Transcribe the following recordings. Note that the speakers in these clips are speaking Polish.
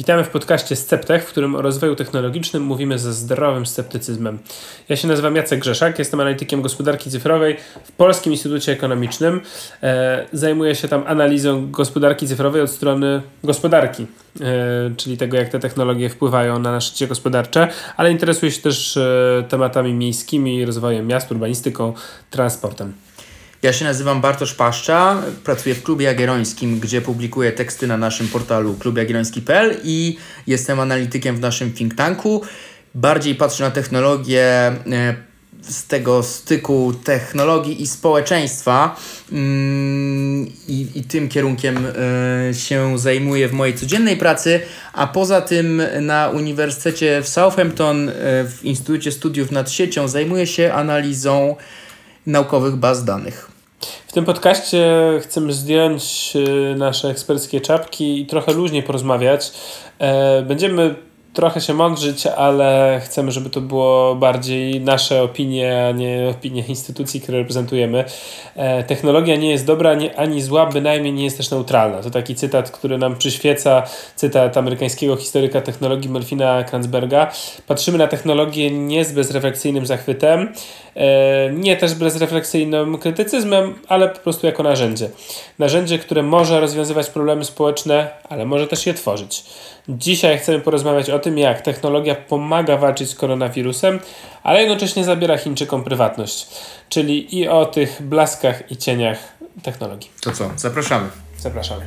Witamy w podcaście Sceptech, w którym o rozwoju technologicznym mówimy ze zdrowym sceptycyzmem. Ja się nazywam Jacek Grzeszak, jestem analitykiem gospodarki cyfrowej w Polskim Instytucie Ekonomicznym. Zajmuję się tam analizą gospodarki cyfrowej od strony gospodarki, czyli tego, jak te technologie wpływają na nasze życie gospodarcze, ale interesuję się też tematami miejskimi, rozwojem miast, urbanistyką, transportem. Ja się nazywam Bartosz Paszcza, pracuję w Klubie Jagiellońskim, gdzie publikuję teksty na naszym portalu klubjagielloński.pl i jestem analitykiem w naszym think tanku. Bardziej patrzę na technologię z tego styku technologii i społeczeństwa i tym kierunkiem się zajmuję w mojej codziennej pracy, a poza tym na Uniwersytecie w Southampton w Instytucie Studiów nad Siecią zajmuję się analizą naukowych baz danych. W tym podcaście chcemy zdjąć nasze eksperckie czapki i trochę luźniej porozmawiać. Będziemy trochę się mądrzyć, ale chcemy, żeby to było bardziej nasze opinie, a nie opinie instytucji, które reprezentujemy. Technologia nie jest dobra ani zła, bynajmniej nie jest też neutralna. To taki cytat, który nam przyświeca, cytat amerykańskiego historyka technologii Melvina Kranzberga. Patrzymy na technologię nie z bezrefleksyjnym zachwytem, nie też bezrefleksyjnym krytycyzmem, ale po prostu jako narzędzie. Narzędzie, które może rozwiązywać problemy społeczne, ale może też je tworzyć. Dzisiaj chcemy porozmawiać o tym, jak technologia pomaga walczyć z koronawirusem, ale jednocześnie zabiera Chińczykom prywatność. Czyli i o tych blaskach i cieniach technologii. To co? Zapraszamy. Zapraszamy.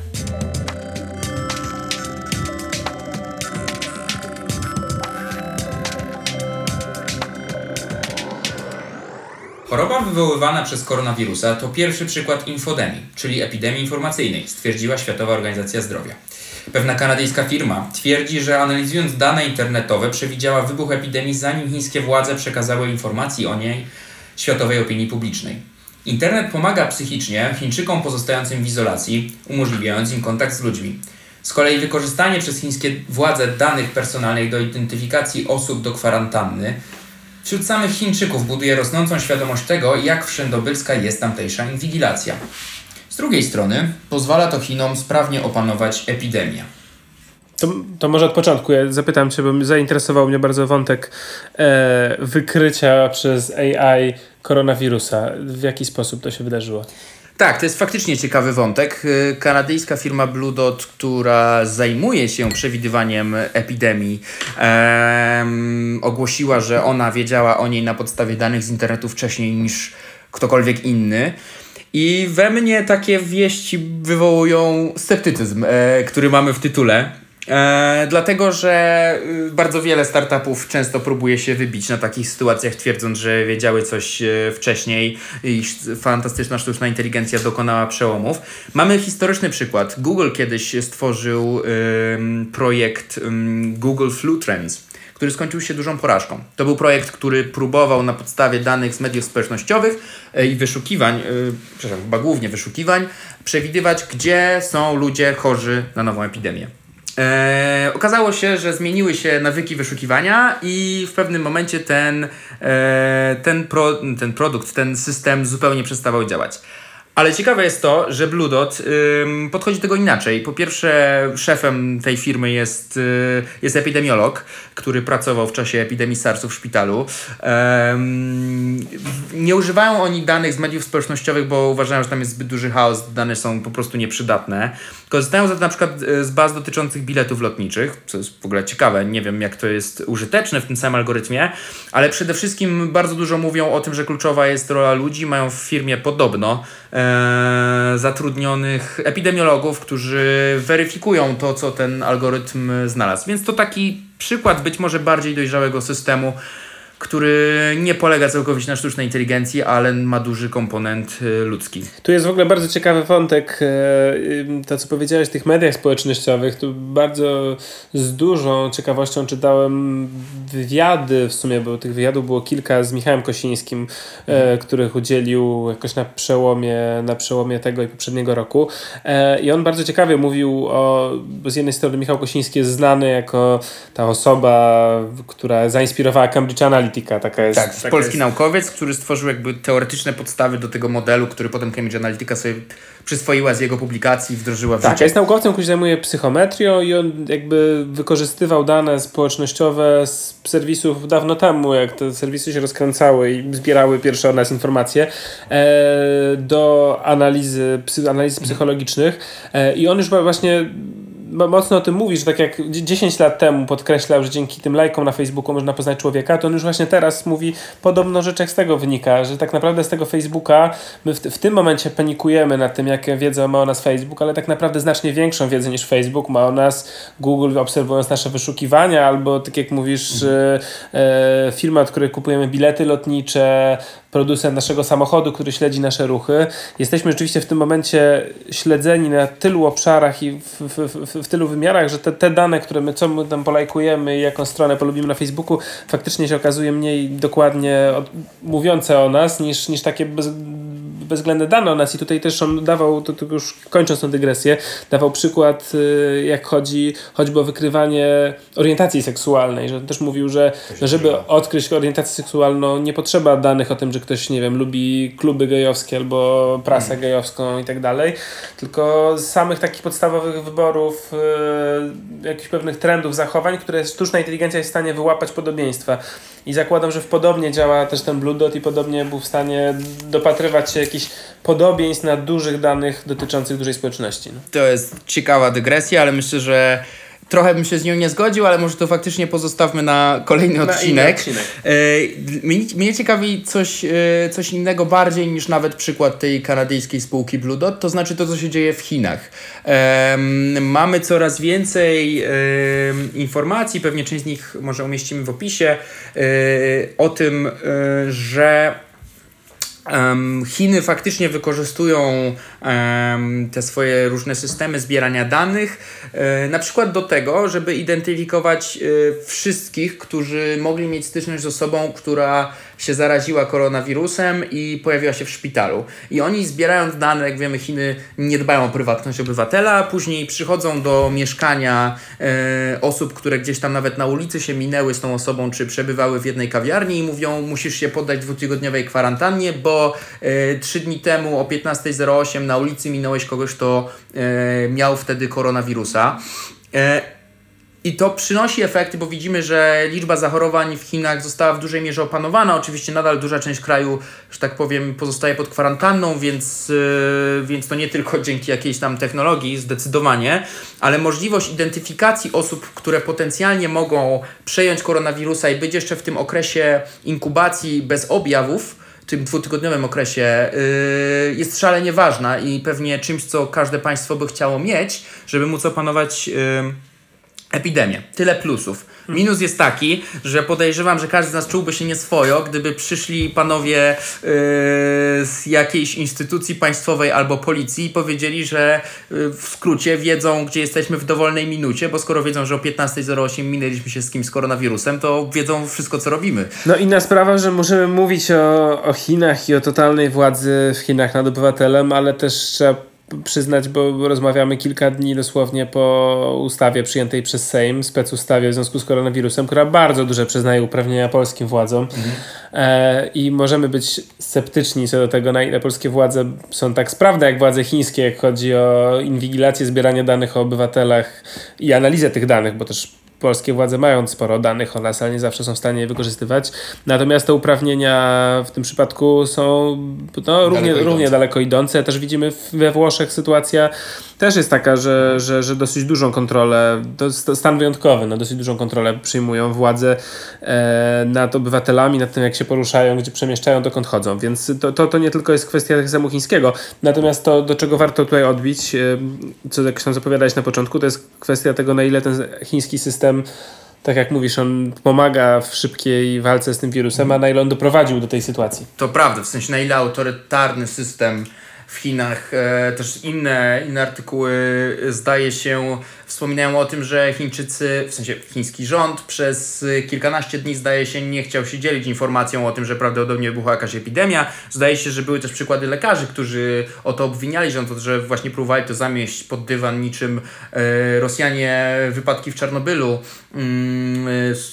Choroba wywoływana przez koronawirusa to pierwszy przykład infodemii, czyli epidemii informacyjnej, stwierdziła Światowa Organizacja Zdrowia. Pewna kanadyjska firma twierdzi, że analizując dane internetowe przewidziała wybuch epidemii, zanim chińskie władze przekazały informacji o niej światowej opinii publicznej. Internet pomaga psychicznie Chińczykom pozostającym w izolacji, umożliwiając im kontakt z ludźmi. Z kolei wykorzystanie przez chińskie władze danych personalnych do identyfikacji osób do kwarantanny wśród samych Chińczyków buduje rosnącą świadomość tego, jak wszędobylska jest tamtejsza inwigilacja. Z drugiej strony pozwala to Chinom sprawnie opanować epidemię. To może od początku ja zapytam Cię, bo zainteresował mnie bardzo wątek wykrycia przez AI koronawirusa. W jaki sposób to się wydarzyło? Tak, to jest faktycznie ciekawy wątek. Kanadyjska firma Blue Dot, która zajmuje się przewidywaniem epidemii, ogłosiła, że ona wiedziała o niej na podstawie danych z internetu wcześniej niż ktokolwiek inny. I we mnie takie wieści wywołują sceptycyzm, który mamy w tytule. Dlatego, że bardzo wiele startupów często próbuje się wybić na takich sytuacjach, twierdząc, że wiedziały coś wcześniej i fantastyczna sztuczna inteligencja dokonała przełomów. Mamy historyczny przykład. Google kiedyś stworzył projekt Google Flu Trends, który skończył się dużą porażką. To był projekt, który próbował na podstawie danych z mediów społecznościowych i wyszukiwań, chyba głównie wyszukiwań, przewidywać, gdzie są ludzie chorzy na nową epidemię. Okazało się, że zmieniły się nawyki wyszukiwania i w pewnym momencie ten produkt, ten system zupełnie przestawał działać. Ale ciekawe jest to, że Blue Dot podchodzi do tego inaczej. Po pierwsze, szefem tej firmy jest epidemiolog, który pracował w czasie epidemii SARS-u w szpitalu. Nie używają oni danych z mediów społecznościowych, bo uważają, że tam jest zbyt duży chaos, dane są po prostu nieprzydatne. Korzystają za to na przykład z baz dotyczących biletów lotniczych, co jest w ogóle ciekawe. Nie wiem, jak to jest użyteczne w tym samym algorytmie, ale przede wszystkim bardzo dużo mówią o tym, że kluczowa jest rola ludzi. Mają w firmie podobno zatrudnionych epidemiologów, którzy weryfikują to, co ten algorytm znalazł. Więc to taki przykład być może bardziej dojrzałego systemu, który nie polega całkowicie na sztucznej inteligencji, ale ma duży komponent ludzki. Tu jest w ogóle bardzo ciekawy wątek, to co powiedziałeś o tych mediach społecznościowych. Tu bardzo z dużą ciekawością czytałem wywiady, w sumie, bo tych wywiadów było kilka z Michałem Kosińskim, których udzielił jakoś na przełomie tego i poprzedniego roku. I on bardzo ciekawie mówił bo z jednej strony Michał Kosiński jest znany jako ta osoba, która zainspirowała Cambridge Analytica, Analytica, taka jest. Tak, polski naukowiec, który stworzył jakby teoretyczne podstawy do tego modelu, który potem Cambridge Analytica sobie przyswoiła z jego publikacji i wdrożyła w Tak, życie. jest naukowcem, który się zajmuje psychometrią i on jakby wykorzystywał dane społecznościowe z serwisów dawno temu, jak te serwisy się rozkręcały i zbierały pierwsze o nas informacje do analiz psychologicznych i on już właśnie mocno o tym mówi, że tak jak 10 lat temu podkreślał, że dzięki tym lajkom na Facebooku można poznać człowieka, to on już właśnie teraz mówi podobno rzeczach z tego wynika, że tak naprawdę z tego Facebooka my w tym momencie panikujemy nad tym, jaką wiedzę ma o nas Facebook, ale tak naprawdę znacznie większą wiedzę niż Facebook ma o nas Google, obserwując nasze wyszukiwania, albo tak jak mówisz firma, od której kupujemy bilety lotnicze, producent naszego samochodu, który śledzi nasze ruchy. Jesteśmy rzeczywiście w tym momencie śledzeni na tylu obszarach i w tylu wymiarach, że te dane, które co my tam polajkujemy i jaką stronę polubimy na Facebooku, faktycznie się okazuje mniej dokładnie mówiące o nas, niż takie bezwzględne dane o nas. I tutaj też on dawał, to już kończąc tę dygresję, dawał przykład, jak chodzi choćby o wykrywanie orientacji seksualnej, że też mówił, że żeby odkryć orientację seksualną, nie potrzeba danych o tym, że ktoś, nie wiem, lubi kluby gejowskie albo prasę gejowską i tak dalej, tylko z samych takich podstawowych wyborów, jakichś pewnych trendów, zachowań, które sztuczna inteligencja jest w stanie wyłapać podobieństwa. I zakładam, że podobnie działa też ten Blue Dot i podobnie był w stanie dopatrywać się jakichś podobieństw na dużych danych dotyczących dużej społeczności. No. To jest ciekawa dygresja, ale myślę, że trochę bym się z nią nie zgodził, ale może to faktycznie pozostawmy na kolejny odcinek. Mnie ciekawi coś innego bardziej niż nawet przykład tej kanadyjskiej spółki Blue Dot, to znaczy to, co się dzieje w Chinach. Mamy coraz więcej informacji, pewnie część z nich może umieścimy w opisie, o tym, że Chiny faktycznie wykorzystują te swoje różne systemy zbierania danych, na przykład do tego, żeby identyfikować wszystkich, którzy mogli mieć styczność z osobą, która się zaraziła koronawirusem i pojawiła się w szpitalu. I oni zbierając dane, jak wiemy, Chiny nie dbają o prywatność obywatela, później przychodzą do mieszkania osób, które gdzieś tam nawet na ulicy się minęły z tą osobą, czy przebywały w jednej kawiarni i mówią, musisz się poddać 2-tygodniowej kwarantannie, bo 3 dni temu o 15:08 na ulicy minąłeś kogoś, kto miał wtedy koronawirusa. I to przynosi efekty, bo widzimy, że liczba zachorowań w Chinach została w dużej mierze opanowana. Oczywiście nadal duża część kraju, że tak powiem, pozostaje pod kwarantanną, więc to nie tylko dzięki jakiejś tam technologii, zdecydowanie, ale możliwość identyfikacji osób, które potencjalnie mogą przejąć koronawirusa i być jeszcze w tym okresie inkubacji bez objawów, w tym 2-tygodniowym okresie, jest szalenie ważna i pewnie czymś, co każde państwo by chciało mieć, żeby móc opanować epidemię. Tyle plusów. Minus jest taki, że podejrzewam, że każdy z nas czułby się nieswojo, gdyby przyszli panowie z jakiejś instytucji państwowej albo policji i powiedzieli, że w skrócie wiedzą, gdzie jesteśmy w dowolnej minucie, bo skoro wiedzą, że o 15:08 minęliśmy się z kimś z koronawirusem, to wiedzą wszystko, co robimy. No inna sprawa, że możemy mówić o Chinach i o totalnej władzy w Chinach nad obywatelem, ale też trzeba przyznać, bo rozmawiamy kilka dni dosłownie po ustawie przyjętej przez Sejm, specustawie w związku z koronawirusem, która bardzo duże przyznaje uprawnienia polskim władzom. I możemy być sceptyczni co do tego, na ile polskie władze są tak sprawne jak władze chińskie, jak chodzi o inwigilację, zbieranie danych o obywatelach i analizę tych danych, bo też polskie władze mają sporo danych o nas, ale nie zawsze są w stanie je wykorzystywać. Natomiast te uprawnienia w tym przypadku są równie daleko idące. Też widzimy we Włoszech sytuacja też jest taka, że dosyć dużą kontrolę, to jest stan wyjątkowy, dosyć dużą kontrolę przyjmują władze nad obywatelami, nad tym, jak się poruszają, gdzie przemieszczają, dokąd chodzą. Więc to nie tylko jest kwestia systemu chińskiego. Natomiast to, do czego warto tutaj odbić, co jak tam zapowiadałeś na początku, to jest kwestia tego, na ile ten chiński system, tak jak mówisz, on pomaga w szybkiej walce z tym wirusem, a na ile on doprowadził do tej sytuacji. To prawda, w sensie na ile autorytarny system w Chinach, też inne artykuły zdaje się wspominają o tym, że Chińczycy, w sensie chiński rząd przez kilkanaście dni zdaje się nie chciał się dzielić informacją o tym, że prawdopodobnie wybuchła jakaś epidemia. Zdaje się, że były też przykłady lekarzy, którzy o to obwiniali rząd, że właśnie próbowali to zamieść pod dywan niczym Rosjanie wypadki w Czarnobylu.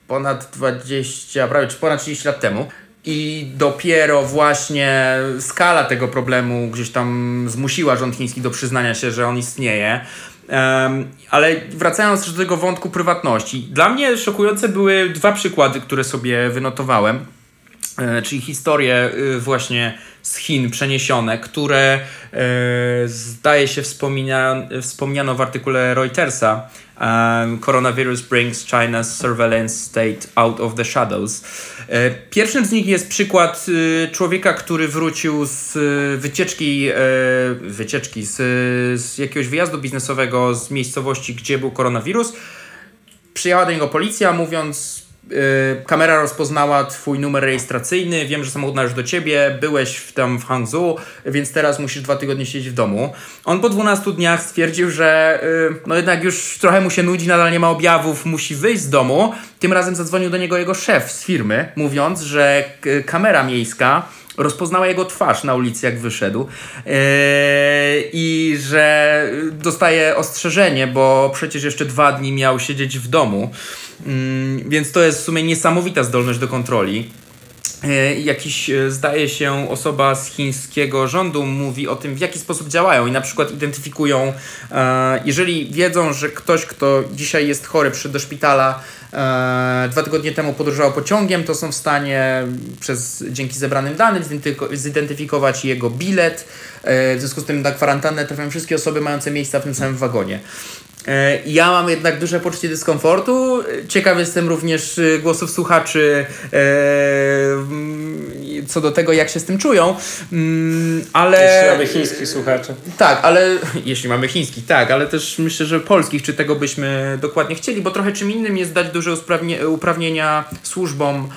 ponad 20, prawie ponad 30 lat temu. I dopiero właśnie skala tego problemu gdzieś tam zmusiła rząd chiński do przyznania się, że on istnieje. Ale wracając do tego wątku prywatności, dla mnie szokujące były dwa przykłady, które sobie wynotowałem, czyli historie właśnie z Chin przeniesione, które zdaje się wspomniano w artykule Reutersa. Coronavirus brings China's surveillance state out of the shadows. Pierwszym z nich jest przykład człowieka, który wrócił z wycieczki z jakiegoś wyjazdu biznesowego z miejscowości, gdzie był koronawirus. Przyjechała do niego policja, mówiąc: kamera rozpoznała twój numer rejestracyjny, wiem, że samochód należy do ciebie, byłeś tam w Hangzhou, więc teraz musisz 2 tygodnie siedzieć w domu. On po 12 dniach stwierdził, że no jednak już trochę mu się nudzi, nadal nie ma objawów, musi wyjść z domu. Tym razem zadzwonił do niego jego szef z firmy, mówiąc, że kamera miejska rozpoznała jego twarz na ulicy, jak wyszedł, i że dostaje ostrzeżenie, bo przecież jeszcze 2 dni miał siedzieć w domu. Więc to jest w sumie niesamowita zdolność do kontroli. Zdaje się, osoba z chińskiego rządu mówi o tym, w jaki sposób działają i na przykład identyfikują, jeżeli wiedzą, że ktoś, kto dzisiaj jest chory, przyszedł do szpitala, 2 tygodnie temu podróżował pociągiem, to są w stanie dzięki zebranym danym zidentyfikować jego bilet. W związku z tym na kwarantannę trafiają wszystkie osoby mające miejsca w tym samym wagonie. Ja mam jednak duże poczucie dyskomfortu. Ciekaw jestem również głosów słuchaczy co do tego, jak się z tym czują. Ale... Jeśli mamy chińskich słuchaczy. Tak, ale jeśli mamy chińskich, tak, ale też myślę, że polskich, czy tego byśmy dokładnie chcieli, bo trochę czym innym jest dać duże uprawnienia służbom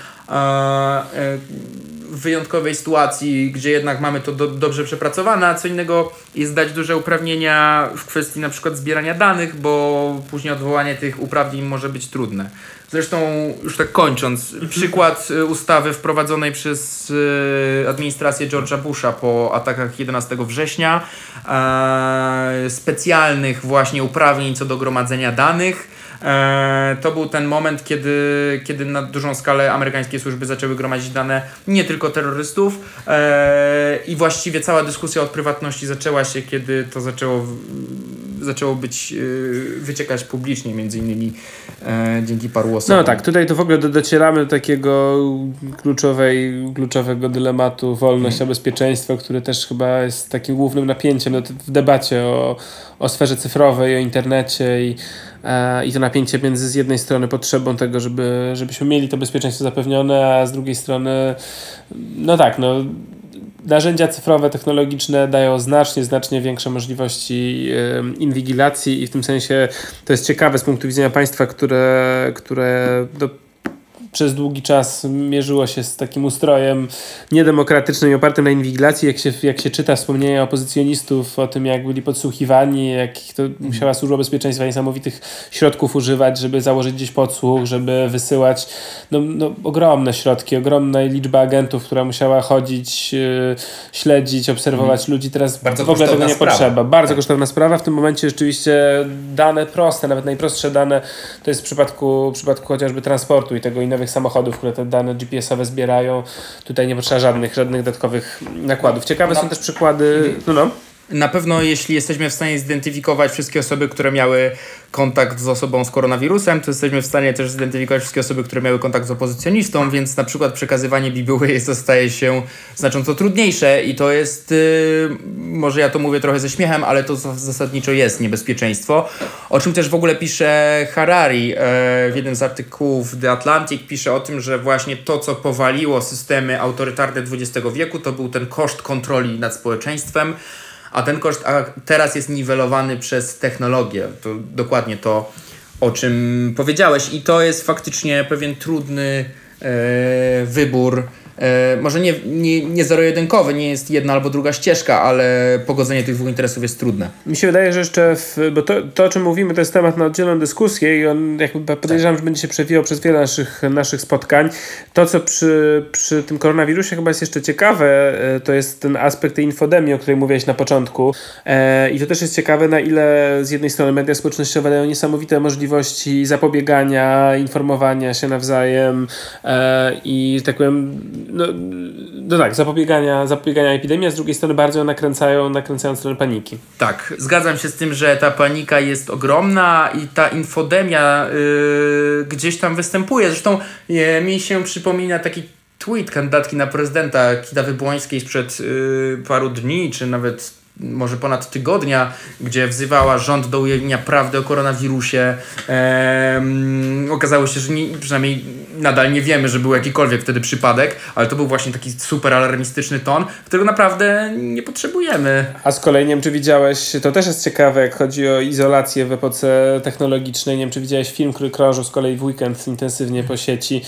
w wyjątkowej sytuacji, gdzie jednak mamy to dobrze przepracowane, a co innego jest dać duże uprawnienia w kwestii na przykład zbierania danych, bo później odwołanie tych uprawnień może być trudne. Zresztą, już tak kończąc, przykład ustawy wprowadzonej przez administrację George'a Busha po atakach 11 września, specjalnych właśnie uprawnień co do gromadzenia danych. To był ten moment, kiedy na dużą skalę amerykańskie służby zaczęły gromadzić dane nie tylko terrorystów, i właściwie cała dyskusja o prywatności zaczęła się, kiedy to zaczęło wyciekać publicznie, między innymi dzięki paru osobom. No tak, tutaj to w ogóle docieramy do takiego kluczowego dylematu wolność a bezpieczeństwo, który też chyba jest takim głównym napięciem w debacie o sferze cyfrowej, o internecie i to napięcie między z jednej strony potrzebą tego, żebyśmy mieli to bezpieczeństwo zapewnione, a z drugiej strony narzędzia cyfrowe, technologiczne dają znacznie większe możliwości inwigilacji i w tym sensie to jest ciekawe z punktu widzenia państwa, które przez długi czas mierzyło się z takim ustrojem niedemokratycznym i opartym na inwigilacji. Jak się czyta wspomnienia opozycjonistów o tym, jak byli podsłuchiwani, jakich to musiała służba bezpieczeństwa niesamowitych środków używać, żeby założyć gdzieś podsłuch, żeby wysyłać ogromne środki, ogromna liczba agentów, która musiała chodzić, śledzić, obserwować ludzi. Teraz bardzo w ogóle tego nie sprawa. potrzeba. Bardzo kosztowna sprawa. W tym momencie rzeczywiście dane proste, nawet najprostsze dane, to jest w przypadku chociażby transportu i tego i nowych samochodów, które te dane GPS-owe zbierają. Tutaj nie potrzeba żadnych dodatkowych nakładów. Ciekawe są też przykłady. Na pewno jeśli jesteśmy w stanie zidentyfikować wszystkie osoby, które miały kontakt z osobą z koronawirusem, to jesteśmy w stanie też zidentyfikować wszystkie osoby, które miały kontakt z opozycjonistą, więc na przykład przekazywanie bibuły staje się znacząco trudniejsze i to jest, może ja to mówię trochę ze śmiechem, ale to zasadniczo jest niebezpieczeństwo, o czym też w ogóle pisze Harari w jednym z artykułów The Atlantic, pisze o tym, że właśnie to, co powaliło systemy autorytarne XX wieku, to był ten koszt kontroli nad społeczeństwem, a ten koszt teraz jest niwelowany przez technologię. To dokładnie to, o czym powiedziałeś. I to jest faktycznie pewien trudny wybór może nie zero-jedynkowe, nie jest jedna albo druga ścieżka, ale pogodzenie tych dwóch interesów jest trudne. Mi się wydaje, że jeszcze, bo to o czym mówimy, to jest temat na oddzielną dyskusję i on jakby podejrzewam, że będzie się przewijał przez wiele naszych spotkań. To, co przy tym koronawirusie chyba jest jeszcze ciekawe, to jest ten aspekt tej infodemii, o której mówiłeś na początku. I to też jest ciekawe, na ile z jednej strony media społecznościowe dają niesamowite możliwości zapobiegania, informowania się nawzajem i tak powiem, zapobiegania epidemii, a z drugiej strony bardzo nakręcają stronę paniki. Tak, zgadzam się z tym, że ta panika jest ogromna i ta infodemia gdzieś tam występuje. Zresztą mi się przypomina taki tweet kandydatki na prezydenta Kidawy-Błońskiej sprzed paru dni, czy nawet może ponad tygodnia, gdzie wzywała rząd do ujawnienia prawdy o koronawirusie. Okazało się, że przynajmniej nadal nie wiemy, że był jakikolwiek wtedy przypadek, ale to był właśnie taki super alarmistyczny ton, którego naprawdę nie potrzebujemy. A z kolei, nie wiem, czy widziałeś, to też jest ciekawe, jak chodzi o izolację w epoce technologicznej. Nie wiem, czy widziałeś film, który krążył z kolei w weekend intensywnie po sieci.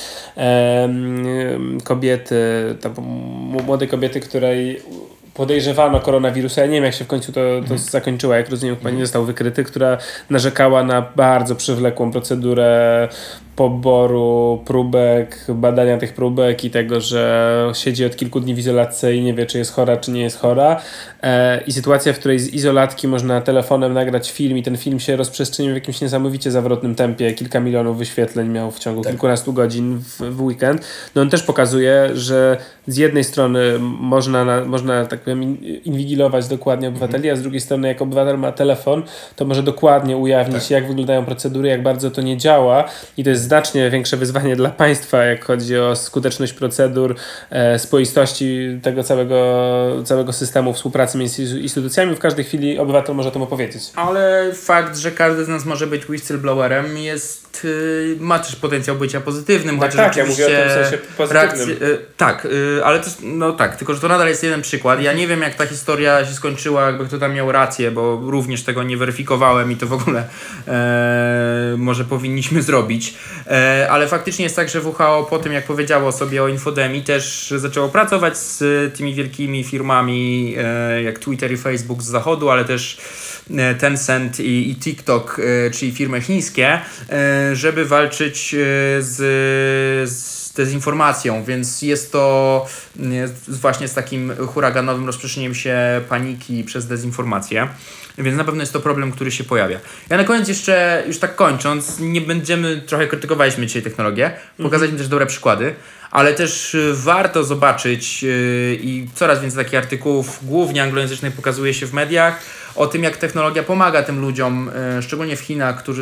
Młodej kobiety, której podejrzewano koronawirusa. Ja nie wiem, jak się w końcu to zakończyło, jak rozumiem, chyba nie został wykryty, która narzekała na bardzo przewlekłą procedurę poboru próbek, badania tych próbek i tego, że siedzi od kilku dni w izolatce i nie wie, czy jest chora, czy nie jest chora. I sytuacja, w której z izolatki można telefonem nagrać film i ten film się rozprzestrzenił w jakimś niesamowicie zawrotnym tempie. Kilka milionów wyświetleń miał w ciągu kilkunastu godzin w weekend. No on też pokazuje, że z jednej strony można tak powiem inwigilować dokładnie obywateli, a z drugiej strony jak obywatel ma telefon, to może dokładnie ujawnić, jak wyglądają procedury, jak bardzo to nie działa i to jest znacznie większe wyzwanie dla państwa, jak chodzi o skuteczność procedur, spoistości tego całego systemu współpracy między instytucjami. W każdej chwili obywatel może o tym opowiedzieć. Ale fakt, że każdy z nas może być whistleblowerem ma też potencjał bycia pozytywnym. Tak, ja mówię o tym w sensie pozytywnym. Ale to tylko że to nadal jest jeden przykład. Ja nie wiem, jak ta historia się skończyła, jakby kto tam miał rację, bo również tego nie weryfikowałem i to w ogóle może powinniśmy zrobić. Ale faktycznie jest tak, że WHO po tym, jak powiedziało sobie o infodemii, też zaczęło pracować z tymi wielkimi firmami jak Twitter i Facebook z zachodu, ale też Tencent i TikTok, czyli firmy chińskie, żeby walczyć z dezinformacją, więc jest to właśnie z takim huraganowym rozprzestrzenieniem się paniki przez dezinformację. Więc na pewno jest to problem, który się pojawia. Ja na koniec jeszcze, już tak kończąc, trochę krytykowaliśmy dzisiaj technologię, pokazaliśmy też dobre przykłady, ale też warto zobaczyć i coraz więcej takich artykułów, głównie anglojęzycznych, pokazuje się w mediach, o tym, jak technologia pomaga tym ludziom, szczególnie w Chinach, którzy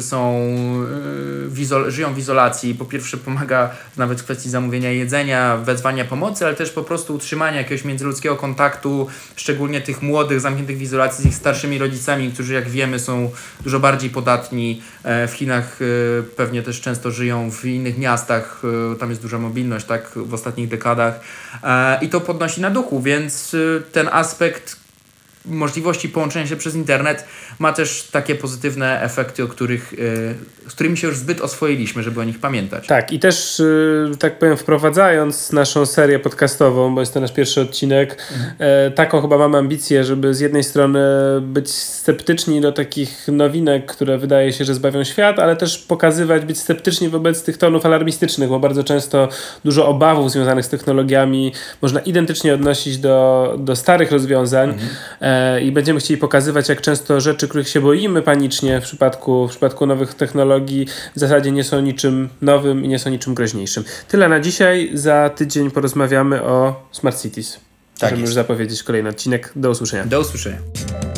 żyją w izolacji. Po pierwsze pomaga nawet w kwestii zamówienia jedzenia, wezwania pomocy, ale też po prostu utrzymania jakiegoś międzyludzkiego kontaktu, szczególnie tych młodych, zamkniętych w izolacji z ich starszymi rodzicami, którzy, jak wiemy, są dużo bardziej podatni. W Chinach pewnie też często żyją w innych miastach, tam jest duża mobilność, tak, w ostatnich dekadach i to podnosi na duchu, więc ten aspekt możliwości połączenia się przez internet ma też takie pozytywne efekty, z którymi się już zbyt oswoiliśmy, żeby o nich pamiętać. Tak, i też, tak powiem, wprowadzając naszą serię podcastową, bo jest to nasz pierwszy odcinek, taką chyba mam ambicję, żeby z jednej strony być sceptyczni do takich nowinek, które wydaje się, że zbawią świat, ale też być sceptyczni wobec tych tonów alarmistycznych, bo bardzo często dużo obawów związanych z technologiami można identycznie odnosić do starych rozwiązań. I będziemy chcieli pokazywać, jak często rzeczy, których się boimy panicznie w przypadku nowych technologii, w zasadzie nie są niczym nowym i nie są niczym groźniejszym. Tyle na dzisiaj. Za tydzień porozmawiamy o Smart Cities. Możemy już zapowiedzieć kolejny odcinek. Do usłyszenia. Do usłyszenia.